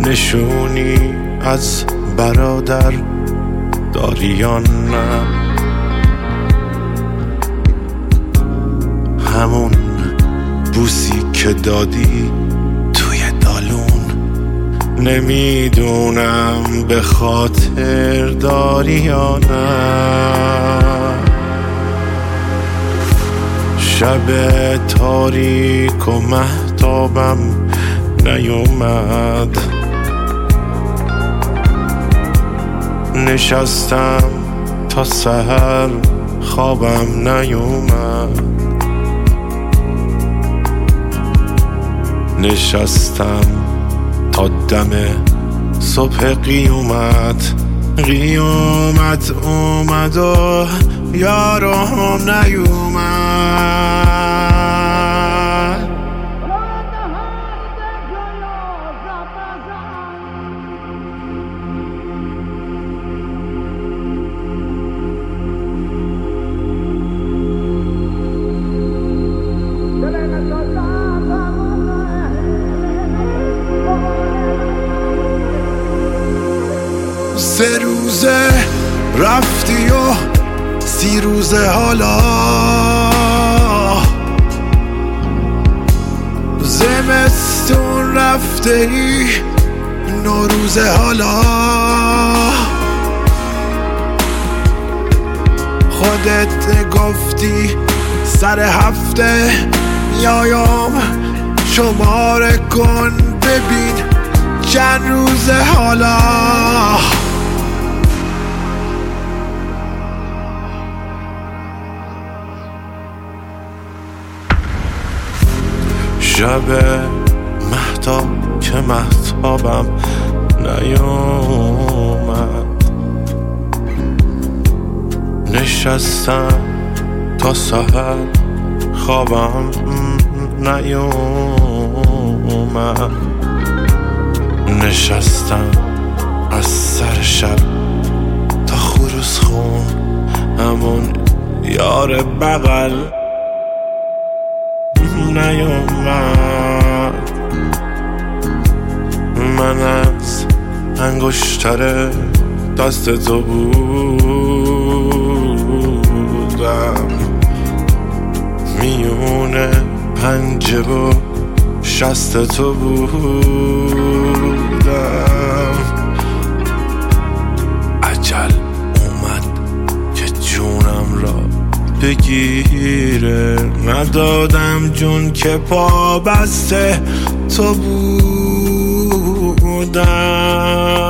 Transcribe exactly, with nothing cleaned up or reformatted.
نشونی از برادر داری یا نه؟ همون بوسی که دادی توی دالون، نمیدونم به خاطر داری یا نه. شب تاریک و مهتابم نیومد، نشستم تا سحر خوابم نیومد، نشستم تا دم صبح قیامت. قیامت اومد و یارم نیومد. سه روزه رفتی و سی روزه حالا، زمستون رفته ای نوروزه حالا. خودت گفتی سر هفته میایم شماره کن ببین چند روزه حالا. شب مهتاب که مهتابم نیومد، نشستم تا سحر خوابم نیومد، نشستم از سر شب تا خروس خون همون یار بغل نیومد. من از انگشتر دست تو بودم، میونه پنجه و شست تو بودم. عجل اومد که جونم را بگیره، ندادم جون که پا بسته تو بودم.